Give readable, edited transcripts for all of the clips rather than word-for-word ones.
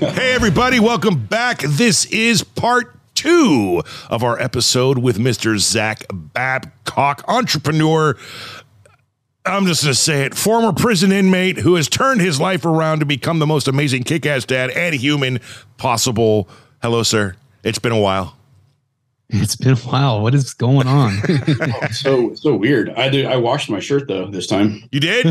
Hey, everybody, welcome back. This is part 2 of our episode with Mr. Zach Babcock, entrepreneur. I'm just going to say it, former prison inmate who has turned his life around to become the most amazing kick-ass dad and human possible. Hello, sir. It's been a while. It's been a while. What is going on? So weird. I washed my shirt though this time. You did?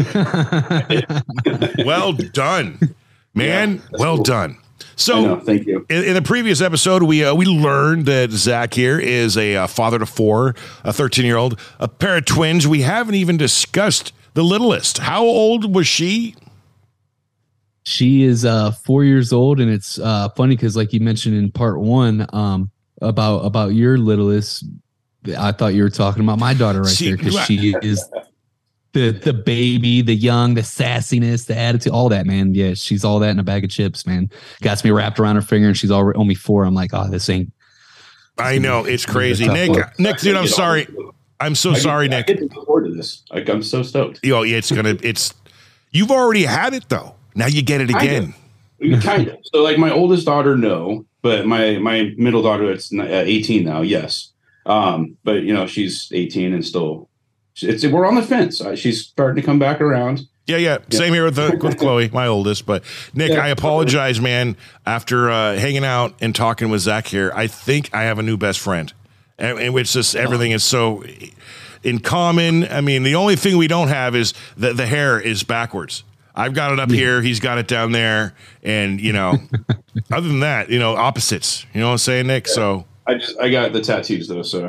Well done, man. Yeah, well cool. done. So, thank you. In the previous episode, we learned that Zach here is a father to 4, a 13-year-old, a pair of twins. We haven't even discussed the littlest. How old was she? She is 4 years old, and it's funny because, like you mentioned in part 1, about your littlest, I thought you were talking about my daughter there because she is the baby, the young, the sassiness, the attitude, all that, man. Yeah, she's all that in a bag of chips, man. Got me wrapped around her finger, and she's only 4. I'm like, oh, this ain't. I know, it's crazy. Nick, dude, I'm sorry. I'm so sorry, Nick. I get to look forward to this. I'm so stoked. Yo, you've already had it though. Now you get it again. Kind of. So like my oldest daughter, no, but my middle daughter, it's 18 now. Yes. But she's 18 and still, we're on the fence. She's starting to come back around. Yeah. Same here with Chloe, my oldest. But Nick, I apologize, man. After hanging out and talking with Zach here, I think I have a new best friend, and which just everything is so in common. I mean, the only thing we don't have is the hair is backwards. I've got it up here. He's got it down there. And, other than that, opposites. You know what I'm saying, Nick? Yeah. So I got the tattoos though. So,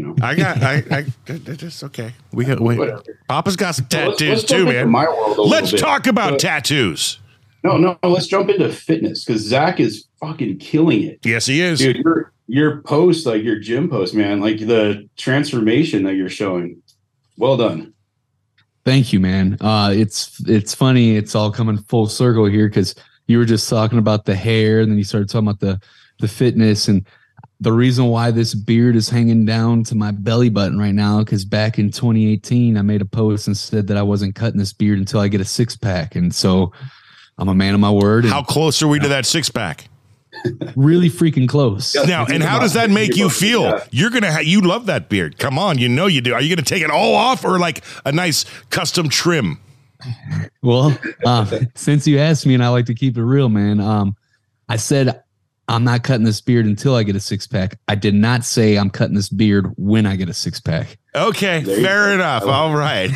it's okay. Whatever. Papa's got some tattoos too, man. My world let's talk about tattoos. No. Let's jump into fitness because Zach is fucking killing it. Yes, he is. Dude, your post, like your gym post, man, like the transformation that you're showing. Well done. Thank you, man. It's funny. It's all coming full circle here because you were just talking about the hair, and then you started talking about the fitness, and the reason why this beard is hanging down to my belly button right now. Because back in 2018, I made a post and said that I wasn't cutting this beard until I get a 6-pack, and so I'm a man of my word. How close are we to that 6-pack? Really freaking close. Now, and how does that make you feel? Yeah. You're gonna you love that beard. Come on, you do. Are you gonna take it all off or like a nice custom trim? Well, since you asked me, and I like to keep it real, man. I said I'm not cutting this beard until I get a 6-pack. I did not say I'm cutting this beard when I get a 6-pack. Okay, fair enough. All right.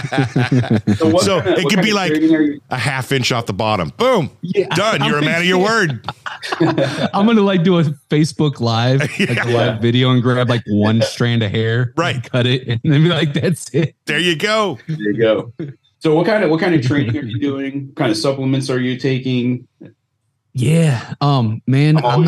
So it could be like a ½ inch off the bottom. Boom. Yeah, done. You're a man of your word. I'm going to do a Facebook live, a live video and grab one strand of hair. Right. Cut it and then be like, that's it. There you go. So what kind of training are you doing? What kind of supplements are you taking? Yeah. Man, I'm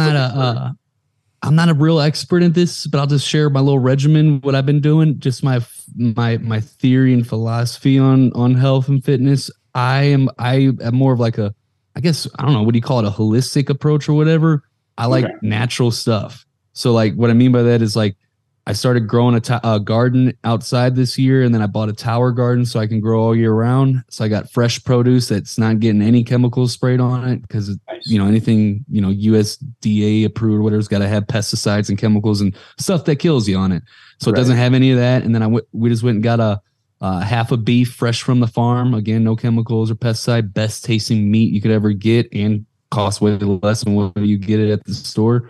not a real expert in this, but I'll just share my little regimen, what I've been doing, just my theory and philosophy on health and fitness. I am more of like I guess, I don't know, what do you call it? A holistic approach or whatever. I like natural stuff. So what I mean by that is I started growing a garden outside this year, and then I bought a tower garden so I can grow all year round. So I got fresh produce that's not getting any chemicals sprayed on it because, anything, USDA approved or whatever's got to have pesticides and chemicals and stuff that kills you on it. So it doesn't have any of that. And then we just went and got a half a beef fresh from the farm. Again, no chemicals or pesticide, best tasting meat you could ever get and cost way less than what you get it at the store.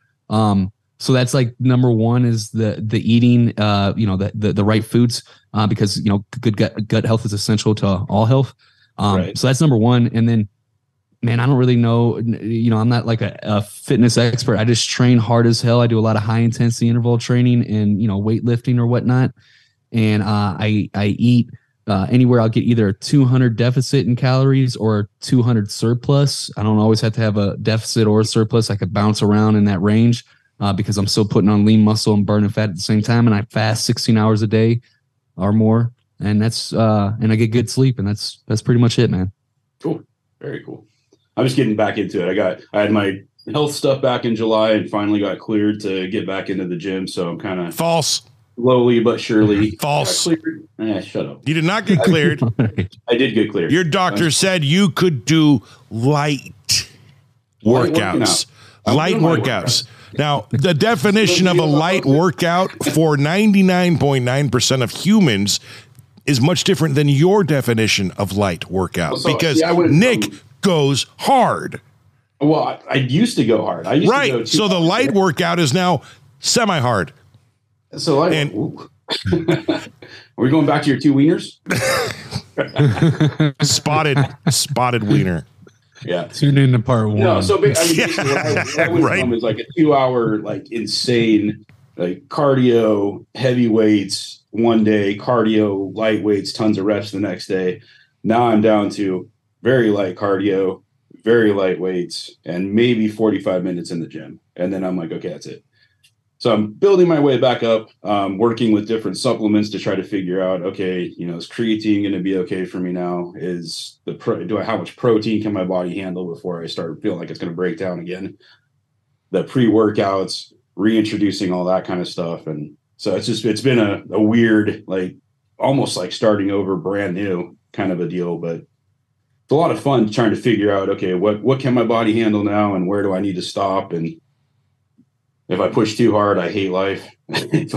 So that's number one is the eating, the right foods, because, good gut health is essential to all health. So that's number one. And then, man, I don't really know, I'm not a fitness expert. I just train hard as hell. I do a lot of high intensity interval training and, weightlifting or whatnot. And I eat anywhere. I'll get either a 200 deficit in calories or 200 surplus. I don't always have to have a deficit or a surplus. I could bounce around in that range. Because I'm still putting on lean muscle and burning fat at the same time. And I fast 16 hours a day or more. And that's, and I get good sleep. And that's pretty much it, man. Cool. Very cool. I'm just getting back into it. I had my health stuff back in July and finally got cleared to get back into the gym. So I'm kind of false. Slowly but surely. False. Shut up. You did not get cleared. I did get cleared. Your doctor said you could do light workouts. Light workouts. Now, the definition of a light workout for 99.9% of humans is much different than your definition of light workout, because Nick goes hard. Well, I used to go hard. I used to go so the light workout is now semi-hard. So are we going back to your 2 wieners? spotted wiener. Yeah. Tune in to part 1. No, so basically what I went from is like a 2-hour, like insane, like cardio, heavy weights one day, cardio, light weights, tons of reps the next day. Now I'm down to very light cardio, very light weights, and maybe 45 minutes in the gym. And then I'm like, okay, that's it. So I'm building my way back up, working with different supplements to try to figure out, okay, is creatine going to be okay for me now? Is how much protein can my body handle before I start feeling like it's going to break down again? The pre-workouts, reintroducing all that kind of stuff. And so it's been a weird, like almost like starting over brand new kind of a deal, but it's a lot of fun trying to figure out, okay, what can my body handle now, and where do I need to stop? And if I push too hard, I hate life. if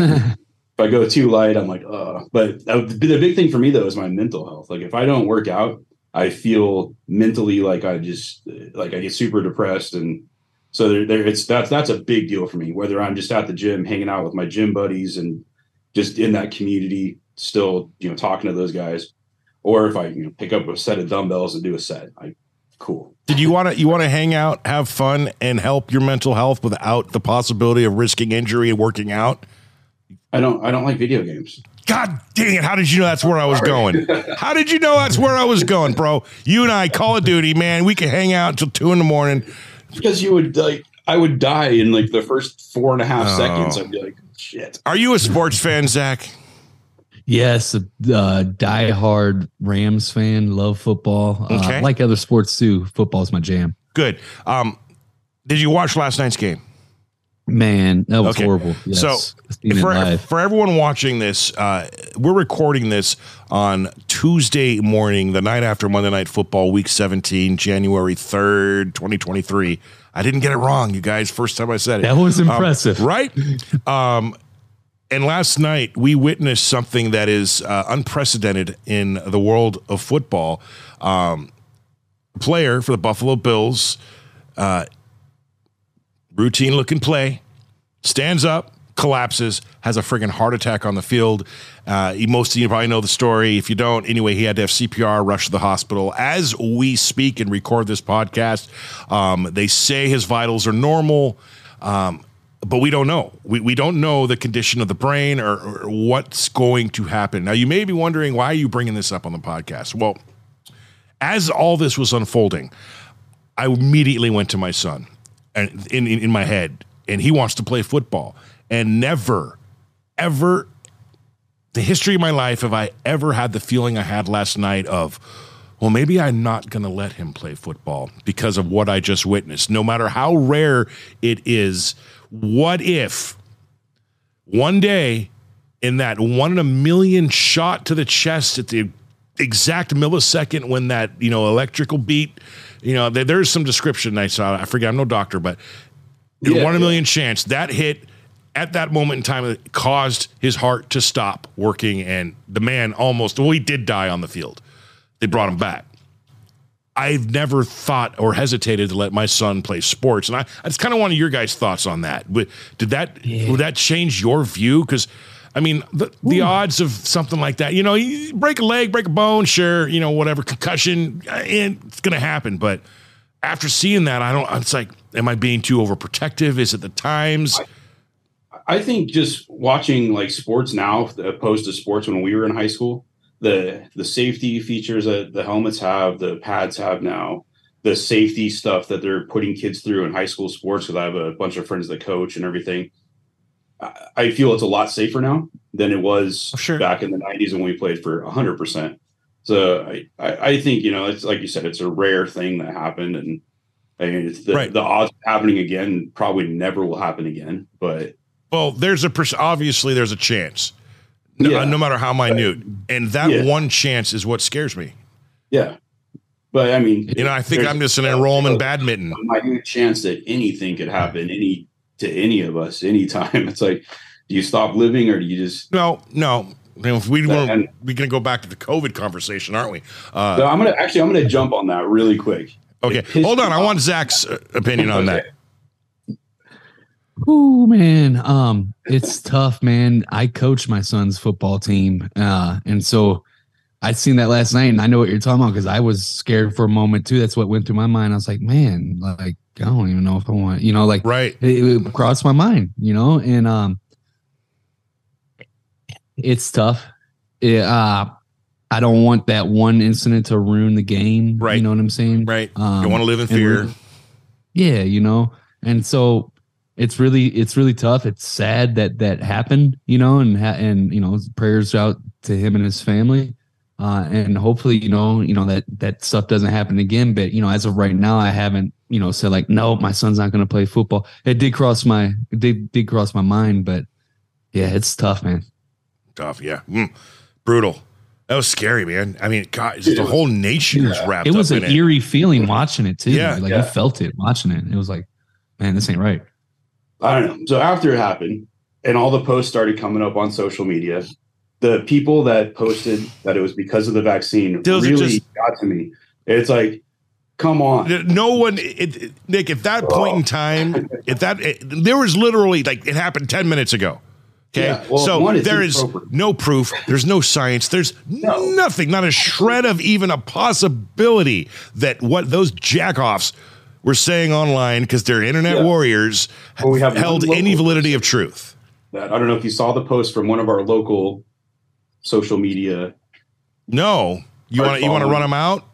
I go too light, I'm like, But the big thing for me though is my mental health. Like if I don't work out, I feel mentally like I get super depressed, and so that's a big deal for me. Whether I'm just at the gym, hanging out with my gym buddies, and just in that community, still talking to those guys, or if I pick up a set of dumbbells and do a set, cool. Did you want to hang out, have fun, and help your mental health without the possibility of risking injury and working out? I don't like video games. God dang it. How did you know that's where I was going? How did you know that's where I was going, bro? You and I, Call of Duty, man, we could hang out until 2 a.m. Because I would die in like the first 4.5 seconds. I'd be like, shit. Are you a sports fan, Zach? Yes, die-hard Rams fan. Love football. Okay. Like other sports too. Football's my jam. Good. Did you watch last night's game? Man, that was horrible. Yes. So for everyone watching this, we're recording this on Tuesday morning, the night after Monday Night Football, Week 17, January 3rd, 2023. I didn't get it wrong, you guys. First time I said it. That was impressive. Right? And last night, we witnessed something that is unprecedented in the world of football. Player for the Buffalo Bills, routine-looking play, stands up, collapses, has a friggin' heart attack on the field. Most of you probably know the story. If you don't, anyway, he had to have CPR, rush to the hospital. As we speak and record this podcast, they say his vitals are normal, but we don't know. We don't know the condition of the brain or what's going to happen. Now, you may be wondering, why are you bringing this up on the podcast? Well, as all this was unfolding, I immediately went to my son and in my head, and he wants to play football. And never, ever, the history of my life, have I ever had the feeling I had last night of, well, maybe I'm not going to let him play football because of what I just witnessed. No matter how rare it is, what if one day in that 1 in a million shot to the chest at the exact millisecond when that, electrical beat, there's some description I saw. I forget, I'm no doctor, but 1 in a million chance that hit at that moment in time that caused his heart to stop working. And the man he did die on the field. They brought him back. I've never thought or hesitated to let my son play sports. And I just kind of wanted your guys' thoughts on that. Would that change your view? Because, I mean, the odds of something like that, you break a leg, break a bone, sure, whatever, concussion, it's going to happen. But after seeing that, it's like, am I being too overprotective? Is it the times? I think just watching like sports now, opposed to sports when we were in high school, the safety features that the helmets have, the pads have now, the safety stuff that they're putting kids through in high school sports, because I have a bunch of friends that coach and everything. I feel it's a lot safer now than it was back in the 90s when we played for 100%. So I think, it's like you said, it's a rare thing that happened. And I mean, the odds of happening again probably never will happen again. But obviously there's a chance. No matter how minute. And that one chance is what scares me. Yeah. But I mean, I think I'm just an enrollment badminton. A minute chance that anything could happen to any of us anytime. It's like, do you stop living or do you just no? If we're going to go back to the COVID conversation, aren't we? So I'm gonna jump on that really quick. Okay, hold on. I want Zach's opinion on that. Oh man, it's tough, man. I coach my son's football team, and so I seen that last night, and I know what you're talking about because I was scared for a moment too. That's what went through my mind. I was like, man, like I don't even know if I want, like right. It crossed my mind, and it's tough. I don't want that one incident to ruin the game. Right. You know what I'm saying? Right. You want to live in fear. Yeah, and so it's really tough. It's sad that happened, and prayers out to him and his family. And hopefully, that stuff doesn't happen again. But, as of right now, I haven't, said like, no, my son's not going to play football. It did cross my mind, but yeah, it's tough, man. Tough. Yeah. Brutal. That was scary, man. I mean, God, the whole nation was wrapped up in it. It was an eerie feeling watching it too. Yeah. Like you felt it watching it. It was like, man, this ain't right. I don't know. So after it happened and all the posts started coming up on social media, the people that posted that it was because of the vaccine really got to me. It's like, come on. No one, Nick, at that point in time, there was literally like it happened 10 minutes ago. Okay. Yeah, well, so there is no proof. There's no science. There's nothing, not a shred of even a possibility that what those jackoffs were saying online because they're internet warriors held any validity of truth. I don't know if you saw the post from one of our local social media. No, you want to run him out?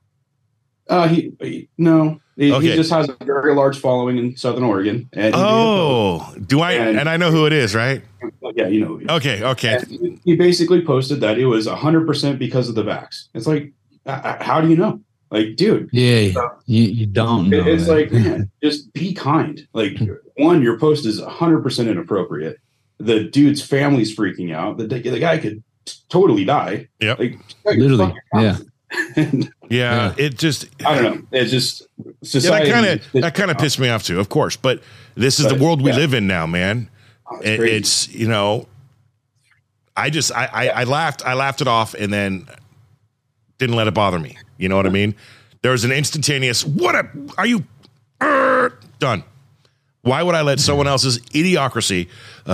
He just has a very large following in Southern Oregon. And do I? And I know who it is, right? Yeah, you know. Okay. And he basically posted that it was 100% because of the vax. It's like, how do you know? Like, dude. Yeah, you don't know. It's like, man, just be kind. Like, one, your post is 100% inappropriate. The dude's family's freaking out. The guy could totally die. Yep. Like, literally. Yeah. Yeah. It just, I don't know. It's just society. That kind of pissed me off too, of course. But this is the world we live in now, man. It's I laughed it off and then didn't let it bother me. You know what I mean? There was an instantaneous, are you done? Why would I let someone else's idiocracy?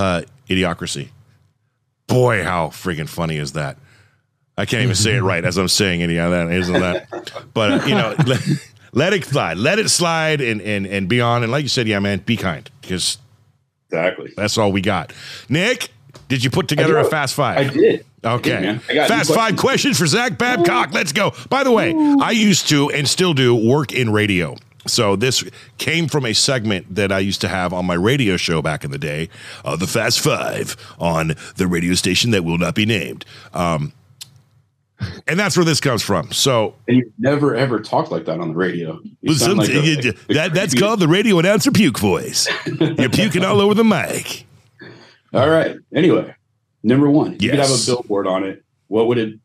Boy, how freaking funny is that? I can't even say it right as I'm saying any of that, isn't that? But let it slide and be on. And like you said, yeah, man, be kind because exactly that's all we got. Nick, did you put together a Fast Five? I did. Okay. I got Fast Five questions for Zach Babcock. Let's go. By the way, I used to and still do work in radio. So this came from a segment that I used to have on my radio show back in the day, the Fast Five on the radio station that will not be named. And that's where this comes from. So, and you've never ever talked like that on the radio. That's called the radio announcer puke voice. You're puking all over the mic. All right. Anyway, number one, you could have a billboard on it. What would it?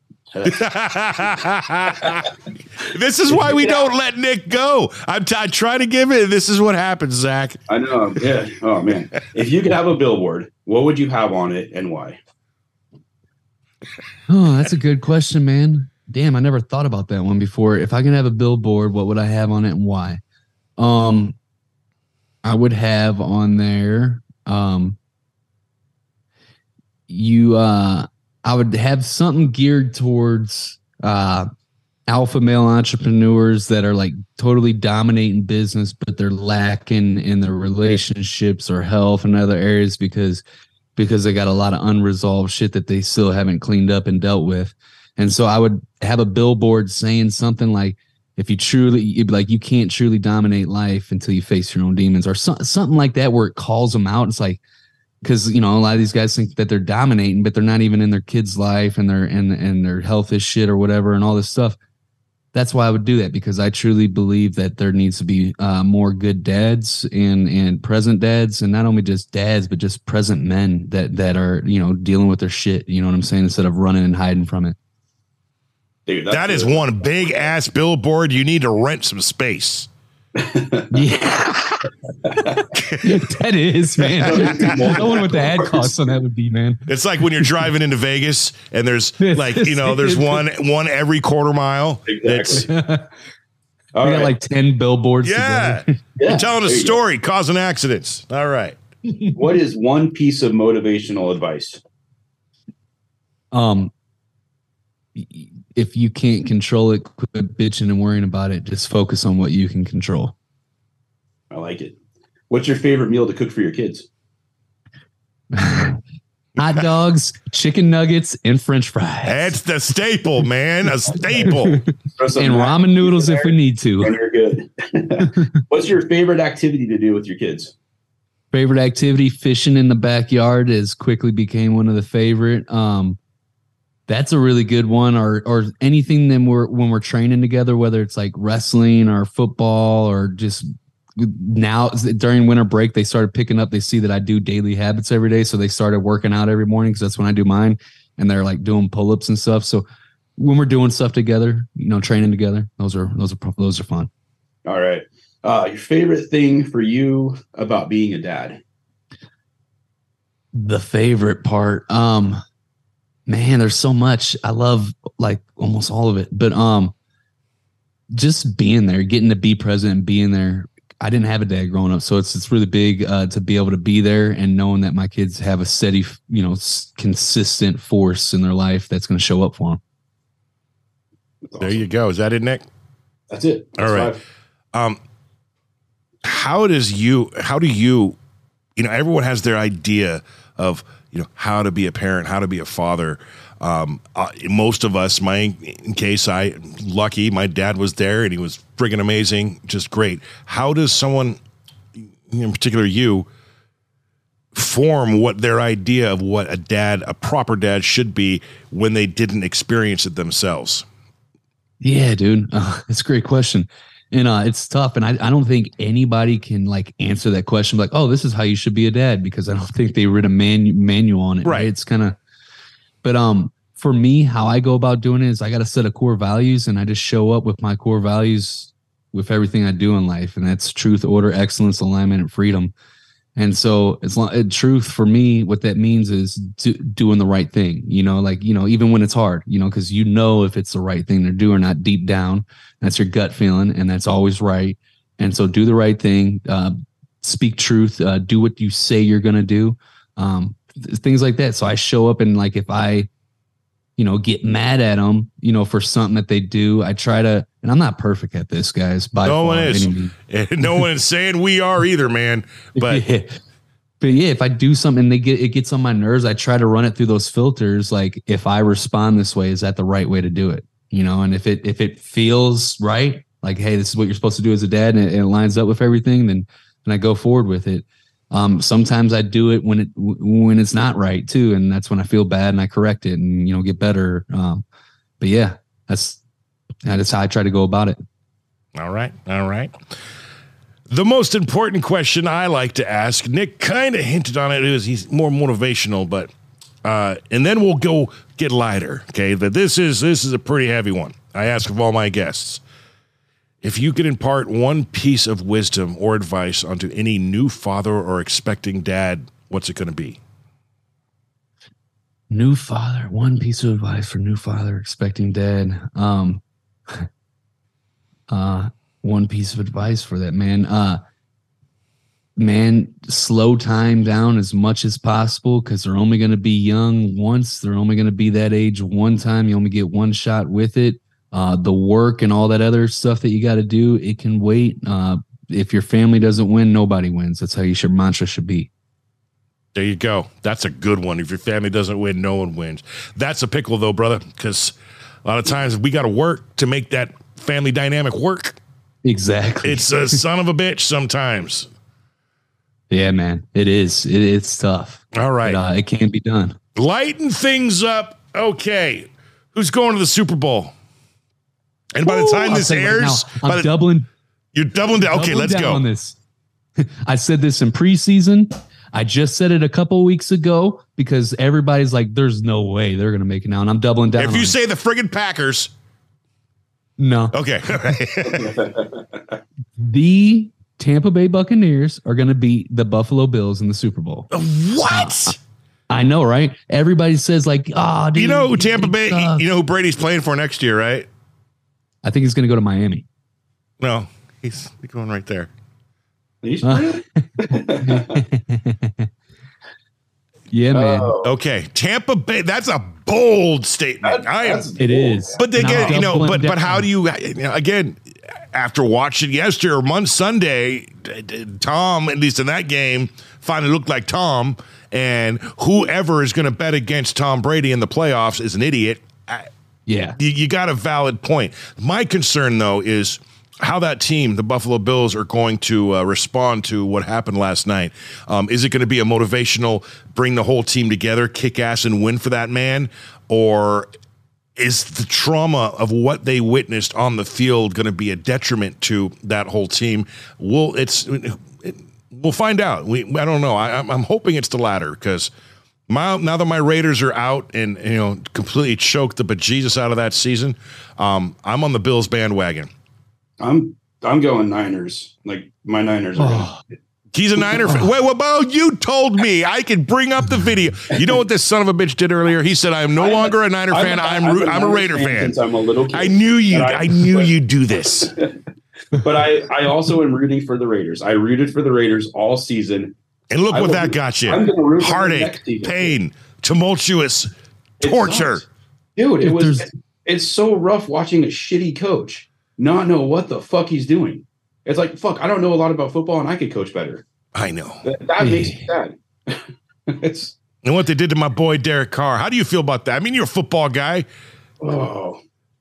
This is why we don't let Nick go. I try to give it. This is what happens, Zach. I know. Yeah. Oh man. If you could have a billboard, what would you have on it and why? Oh, that's a good question, man. Damn, I never thought about that one before. If I could have a billboard, what would I have on it and why? I would have on there. I would have something geared towards alpha male entrepreneurs that are like totally dominating business, but they're lacking in their relationships or health and other areas because they got a lot of unresolved shit that they still haven't cleaned up and dealt with. And so I would have a billboard saying something like, if you'd be like, you can't truly dominate life until you face your own demons, or something like that, where it calls them out. It's like, because a lot of these guys think that they're dominating, but they're not even in their kids' life and their health is shit or whatever and all this stuff. That's why I would do that, because I truly believe that there needs to be more good dads and present dads, and not only just dads, but just present men that are dealing with their shit. You know what I'm saying? Instead of running and hiding from it. Dude, that is one big ass billboard. You need to rent some space. Yeah, that is, man. I don't know what the ad costs on that would be, man. It's like when you're driving into Vegas and there's like, there's one every quarter mile. Exactly. We got like 10 billboards. Yeah. You're telling a story, causing accidents. All right. What is one piece of motivational advice? If you can't control it, quit bitching and worrying about it. Just focus on what you can control. I like it. What's your favorite meal to cook for your kids? Hot dogs, chicken nuggets, and French fries. That's the staple, man. A staple. And ramen noodles if we need to. And you're good. What's your favorite activity to do with your kids? Favorite activity, fishing in the backyard has quickly became one of the favorite. That's a really good one, or anything when we're training together, whether it's like wrestling or football or just now during winter break, they started picking up. They see that I do daily habits every day. So they started working out every morning because that's when I do mine, and they're like doing pull-ups and stuff. So when we're doing stuff together, training together, those are fun. All right. Your favorite thing for you about being a dad? The favorite part, man, there's so much. I love like almost all of it, but just being there, getting to be present and being there. I didn't have a dad growing up, so it's really big to be able to be there and knowing that my kids have a steady, consistent force in their life that's going to show up for them. Awesome. There you go. Is that it, Nick? That's it. That's all right. How do you, everyone has their idea of, how to be a parent, how to be a father. Most of us, my dad was there and he was friggin' amazing, just great. How does someone, in particular you, form what their idea of what a proper dad should be when they didn't experience it themselves? Yeah, dude. That's a great question. And it's tough. And I don't think anybody can like answer that question like, oh, this is how you should be a dad, because I don't think they read a manual on it. Right. It's kind of, but for me, how I go about doing it is I got a set of core values, and I just show up with my core values with everything I do in life. And that's truth, order, excellence, alignment, and freedom. And so truth for me, what that means is doing the right thing, even when it's hard, because if it's the right thing to do or not deep down, that's your gut feeling, and that's always right. And so do the right thing, speak truth, do what you say you're going to do, things like that. So I show up, and like, if I, get mad at them, for something that they do, I try to, and I'm not perfect at this, guys. No one is. No one is saying we are either, man. But yeah, if I do something and it gets on my nerves, I try to run it through those filters. Like, if I respond this way, is that the right way to do it? And if it feels right, like, hey, this is what you're supposed to do as a dad, and it lines up with everything, then I go forward with it. Sometimes I do it when it's not right too, and that's when I feel bad and I correct it and get better. But yeah, that's how I try to go about it. All right. The most important question I like to ask, Nick kind of hinted on it, is he's more motivational, but and then we'll go get lighter. Okay, but this is a pretty heavy one. I ask of all my guests. If you could impart one piece of wisdom or advice onto any new father or expecting dad, what's it going to be? New father, one piece of advice for new father expecting dad. One piece of advice for that, man. Slow time down as much as possible, because they're only going to be young once. They're only going to be that age one time. You only get one shot with it. The work and all that other stuff that you got to do, it can wait. If your family doesn't win, nobody wins. That's how your mantra should be. There you go. That's a good one. If your family doesn't win, no one wins. That's a pickle, though, brother, because a lot of times we got to work to make that family dynamic work. Exactly. It's a son of a bitch sometimes. Yeah, man. It is. It's tough. All right. But, it can be done. Lighten things up. Okay. Who's going to the Super Bowl? And by the time this airs, I'm doubling. You're doubling down. Okay, let's go on this. I said this in preseason. I just said it a couple weeks ago because everybody's like, "There's no way they're going to make it now," and I'm doubling down. If you say the friggin' Packers, No. Okay. The Tampa Bay Buccaneers are going to beat the Buffalo Bills in the Super Bowl. What? I know, right? Everybody says like, oh, dude, You know who Tampa Bay, you know who Brady's playing for next year, right? I think he's going to go to Miami. No, he's going right there. He's pretty. Yeah, man. Okay, Tampa Bay. That's a bold statement. It is. But they get, but how do you know, again, after watching yesterday or Sunday, Tom, at least in that game, finally looked like Tom, and whoever is going to bet against Tom Brady in the playoffs is an idiot. Yeah. You got a valid point. My concern, though, is how that team, the Buffalo Bills, are going to respond to what happened last night. Is it going to be a motivational, bring the whole team together, kick ass and win for that man? Or is the trauma of what they witnessed on the field going to be a detriment to that whole team? We'll find out. I don't know. I'm hoping it's the latter, because now that my Raiders are out and completely choked the bejesus out of that season, I'm on the Bills bandwagon. I'm going Niners. Like, my Niners are going. He's a Niner fan. Wait, you told me I could bring up the video. You know what this son of a bitch did earlier? He said, "I am no longer a Niner fan. I'm a Raider fan." Since I'm a little kid. I knew you'd do this. But I also am rooting for the Raiders. I rooted for the Raiders all season. And look what that got you. Heartache, pain, tumultuous, torture. Dude, it's so rough watching a shitty coach not know what the fuck he's doing. It's like, fuck, I don't know a lot about football and I could coach better. I know. That makes me sad. And what they did to my boy Derek Carr. How do you feel about that? I mean, you're a football guy. Oh.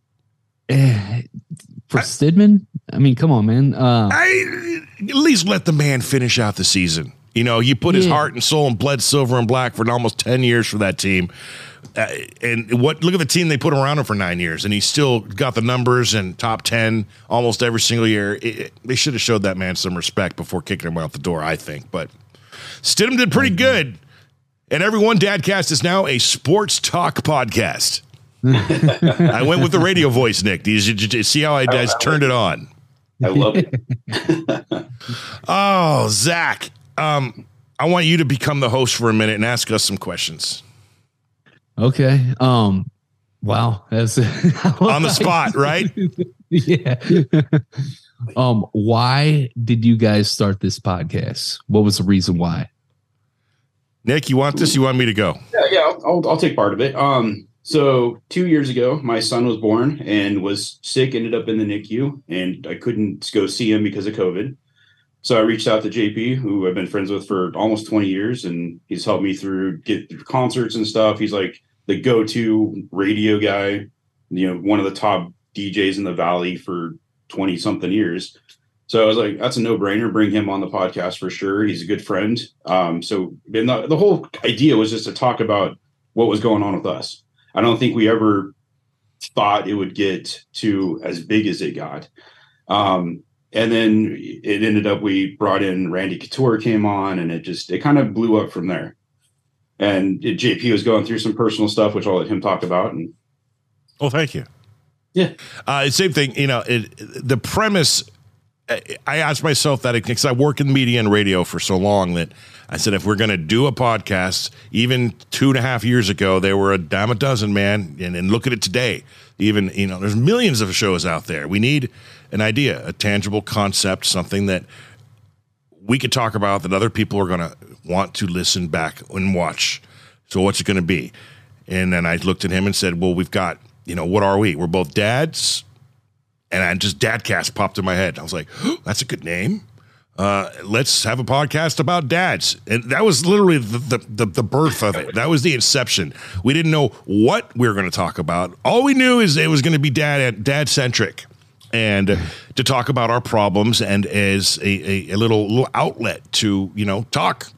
For Stidham? I mean, come on, man. I at least let the man finish out the season. You put his heart and soul and bled silver and black for almost 10 years for that team. And look at the team they put around him for 9 years, and he still got the numbers and top 10 almost every single year. They should have showed that man some respect before kicking him out the door, I think. But Stidham did pretty good. And everyone, Dadcast is now a sports talk podcast. I went with the radio voice, Nick. Did you see how I turned it on? I love it. Oh, Zach, I want you to become the host for a minute and ask us some questions. Okay. Wow. That's on the spot, right? Yeah. Why did you guys start this podcast? What was the reason why? Nick, you want this? You want me to go? Yeah. I'll take part of it. So 2 years ago, my son was born and was sick, ended up in the NICU, and I couldn't go see him because of COVID. So I reached out to JP, who I've been friends with for almost 20 years, and he's helped me get through concerts and stuff. He's like the go-to radio guy, one of the top DJs in the Valley for 20 something years. So I was like, that's a no-brainer. Bring him on the podcast for sure. He's a good friend. So the whole idea was just to talk about what was going on with us. I don't think we ever thought it would get to as big as it got. And then it ended up, we brought in Randy Couture came on, and it kind of blew up from there. And JP was going through some personal stuff, which I'll let him talk about. And well, thank you. Yeah. Same thing. The premise, I asked myself that because I work in media and radio for so long that I said, if we're going to do a podcast, even 2.5 years ago, they were a dime a dozen, man. And look at it today. Even, there's millions of shows out there. We need an idea, a tangible concept, something that we could talk about that other people are going to want to listen back and watch. So what's it going to be? And then I looked at him and said, well, we've got, what are we? We're both dads. And Dadcast popped in my head. I was like, oh, that's a good name. Let's have a podcast about dads. And that was literally the birth of it. That was the inception. We didn't know what we were going to talk about. All we knew is it was going to be dad centric, and to talk about our problems, and as a little outlet to, talk,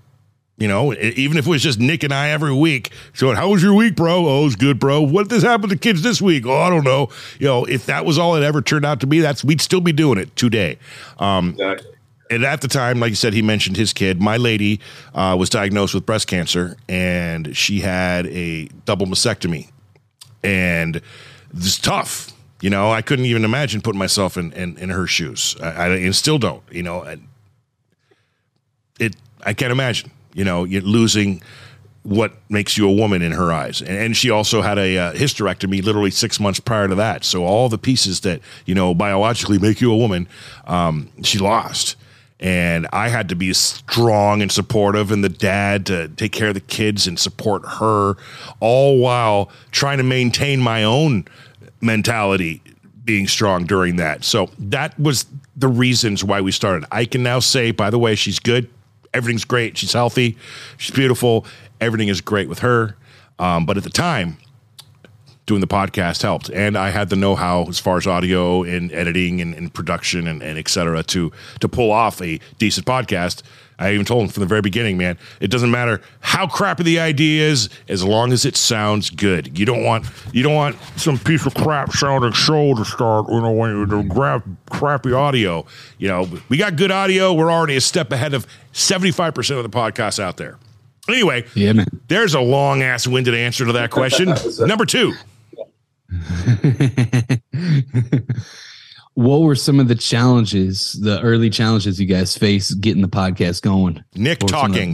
even if it was just Nick and I every week. So how was your week, bro? Oh, it was good, bro. What this happened to kids this week? Oh, I don't know. If that was all it ever turned out to be, we'd still be doing it today. Exactly. And at the time, like you said, he mentioned his kid. My lady was diagnosed with breast cancer, and she had a double mastectomy. And it's tough. You know, I couldn't even imagine putting myself in her shoes. I and still don't, you know, I can't imagine, you know, you're losing what makes you a woman in her eyes. And she also had a hysterectomy literally 6 months prior to that. So all the pieces that, you know, biologically make you a woman, she lost. And I had to be strong and supportive, and the dad to take care of the kids and support her, all while trying to maintain my own mentality being strong during that. So that was the reasons why we started. I can now say, by the way, she's good. Everything's great. She's healthy. She's beautiful. Everything is great with her. But at the time, doing the podcast helped. And I had the know-how as far as audio and editing and production and et cetera to pull off a decent podcast. I even told him from the very beginning, man, it doesn't matter how crappy the idea is, as long as it sounds good. You don't want some piece of crap sounding show to start, you know, when you grab crappy audio. You know, we got good audio. We're already a step ahead of 75% of the podcasts out there. Anyway, yeah, man. There's a long ass winded answer to that question. Number 2. What were some of the challenges, the early challenges you guys faced getting the podcast going? Nick talking.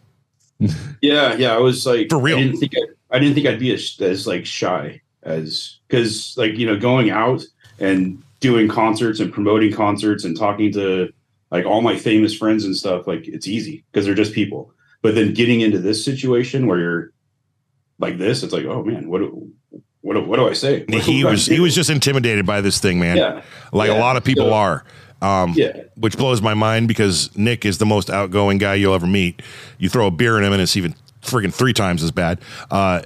Yeah. I was like, for real. I didn't think I'd be as like shy as, because like, you know, going out and doing concerts and promoting concerts and talking to like all my famous friends and stuff, like it's easy because they're just people. But then getting into this situation where you're like this, it's like, oh man, what do I say? He was just intimidated by this thing, man. Yeah. A lot of people are. Which blows my mind because Nick is the most outgoing guy you'll ever meet. You throw a beer in him and it's even friggin' 3 times as bad. Or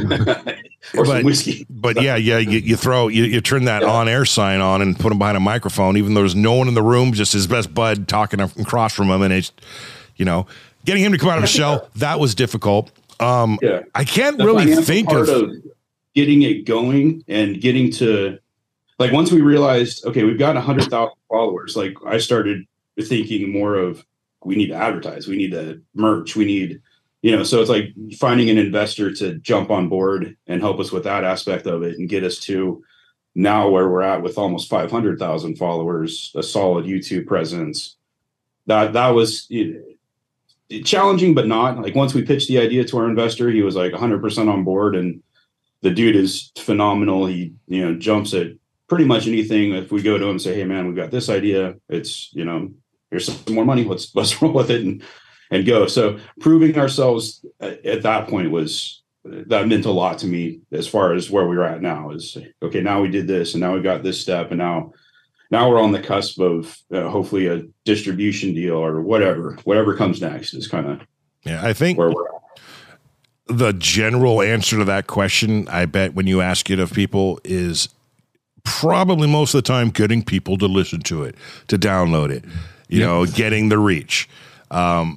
some whiskey. But yeah, you turn that on-air sign on and put him behind a microphone, even though there's no one in the room, just his best bud talking across from him, and it's, you know, getting him to come out of his shell, that was difficult. I can't really think of getting it going and getting to, like, once we realized, okay, we've got 100,000 followers, like I started thinking more of, we need to advertise, we need to merch, we need, you know, so it's like finding an investor to jump on board and help us with that aspect of it and get us to now where we're at with almost 500,000 followers, a solid YouTube presence. That was challenging, but not. Like, once we pitched the idea to our investor, he was like 100% on board, and the dude is phenomenal. He, you know, jumps at pretty much anything. If we go to him and say, hey man, we've got this idea, it's, you know, here's some more money, let's roll with it and go. So proving ourselves at that point that meant a lot to me as far as where we're at now. Is, okay, now we did this, and now we got this step, and now we're on the cusp of hopefully a distribution deal or whatever comes next is kind of, I think where we're at. The general answer to that question, I bet when you ask it of people, is probably most of the time getting people to listen to it, to download it, you know, getting the reach. I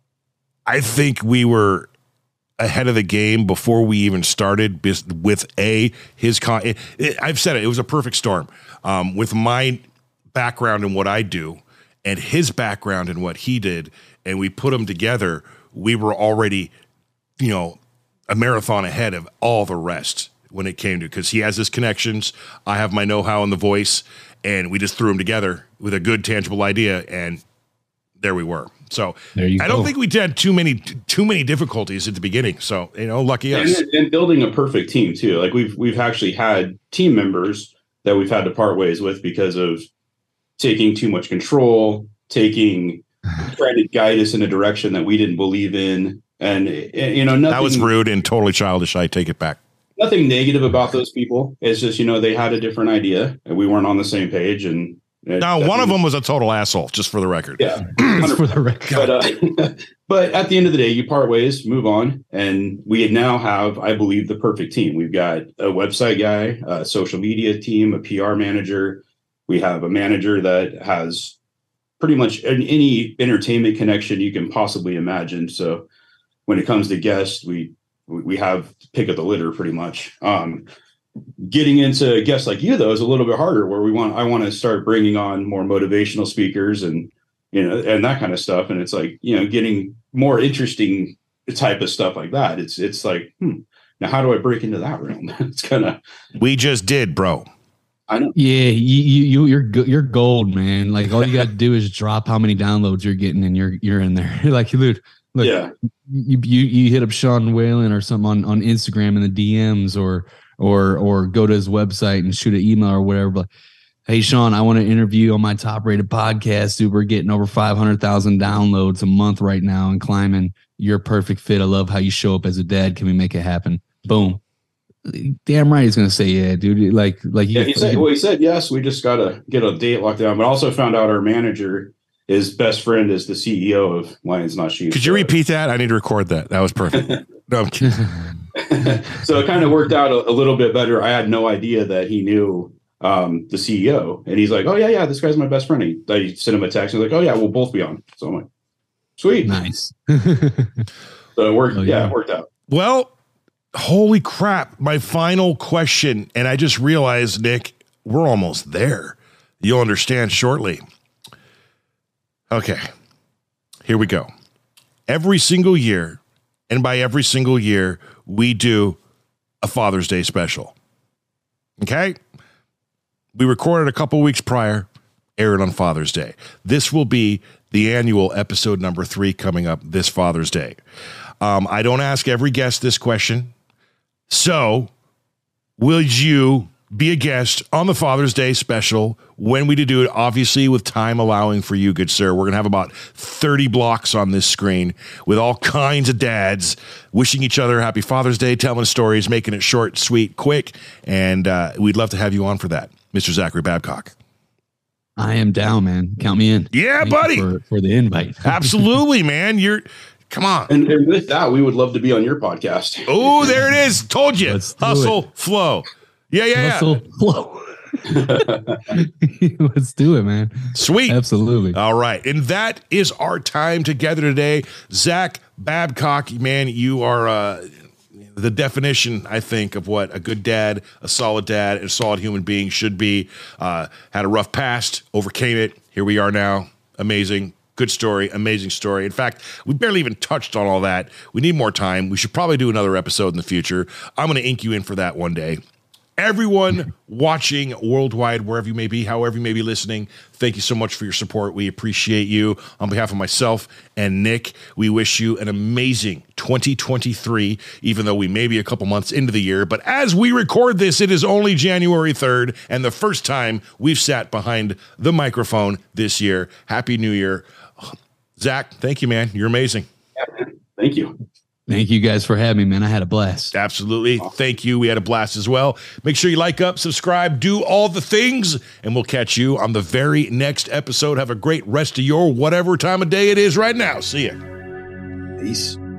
think we were ahead of the game before we even started with I've said it was a perfect storm with my background and what I do and his background and what he did. And we put them together. We were already, you know, a marathon ahead of all the rest when it came to, because he has his connections. I have my know-how in the voice, and we just threw them together with a good, tangible idea. And there we were. So I don't think we had too many difficulties at the beginning. So, you know, lucky us. And building a perfect team too. Like we've actually had team members that we've had to part ways with because of taking too much control, trying to guide us in a direction that we didn't believe in. And, you know, that was rude and totally childish. I take it back. Nothing negative about those people. It's just, you know, they had a different idea and we weren't on the same page. And now one of them was a total asshole, just for the record. Yeah. For the record. But at the end of the day, you part ways, move on. And we now have, I believe, the perfect team. We've got a website guy, a social media team, a PR manager. We have a manager that has pretty much any entertainment connection you can possibly imagine. So when it comes to guests, we have pick of the litter pretty much. Getting into guests like you, though, is a little bit harder, where I want to start bringing on more motivational speakers and, you know, and that kind of stuff. And it's like, you know, getting more interesting type of stuff like that. It's like, now how do I break into that realm? It's kind of. We just did, bro. I know. Yeah, you're gold, man. Like all you got to do is drop how many downloads you're getting, and you're in there. Like, dude, look, Yeah. you hit up Sean Whalen or something on Instagram in the DMs, or go to his website and shoot an email or whatever. But hey, Sean, I want to interview on my top rated podcast. Dude, we're getting over 500,000 downloads a month right now and climbing. You're a perfect fit. I love how you show up as a dad. Can we make it happen? Boom. Damn right he's gonna say yeah, dude. Like yeah, he said yes. We just gotta get a date locked down. But also found out our manager, his best friend, is the CEO of Lions Not Sheep. Could you repeat that? I need to record that. That was perfect. No, I'm kidding. So it kind of worked out a little bit better. I had no idea that he knew the CEO, and he's like, "Oh yeah, this guy's my best friend." I sent him a text. He's like, "Oh yeah, we'll both be on." So I'm like, "Sweet, nice." So it worked. Yeah, it worked out. Well, holy crap. My final question, and I just realized, Nick, we're almost there. You'll understand shortly. Okay, here we go. Every single year, and by every single year, we do a Father's Day special. Okay? We recorded a couple weeks prior, aired on Father's Day. This will be the annual episode number 3 coming up this Father's Day. I don't ask every guest this question. So, will you be a guest on the Father's Day special when we do it, obviously with time allowing for you, good sir? We're going to have about 30 blocks on this screen with all kinds of dads wishing each other happy Father's Day, telling stories, making it short, sweet, quick, and we'd love to have you on for that, Mr. Zachary Babcock. I am down, man. Count me in. Yeah, Thank buddy. you for the invite. Absolutely, man. Come on. And with that, we would love to be on your podcast. Oh, there it is. Told you. Hustle, flow. Yeah. Hustle, flow. Let's do it, man. Sweet. Absolutely. All right. And that is our time together today. Zach Babcock, man, you are the definition, I think, of what a good dad, a solid human being should be. Had a rough past, overcame it. Here we are now. Amazing. Good story, amazing story. In fact, we barely even touched on all that. We need more time. We should probably do another episode in the future. I'm going to ink you in for that one day. Everyone watching worldwide, wherever you may be, however you may be listening, thank you so much for your support. We appreciate you. On behalf of myself and Nick, we wish you an amazing 2023, even though we may be a couple months into the year. But as we record this, it is only January 3rd, and the first time we've sat behind the microphone this year. Happy New Year. Zach, thank you, man. You're amazing. Yeah, man. Thank you. Thank you guys for having me, man. I had a blast. Absolutely. Thank you. We had a blast as well. Make sure you like up, subscribe, do all the things, and we'll catch you on the very next episode. Have a great rest of your whatever time of day it is right now. See ya. Peace.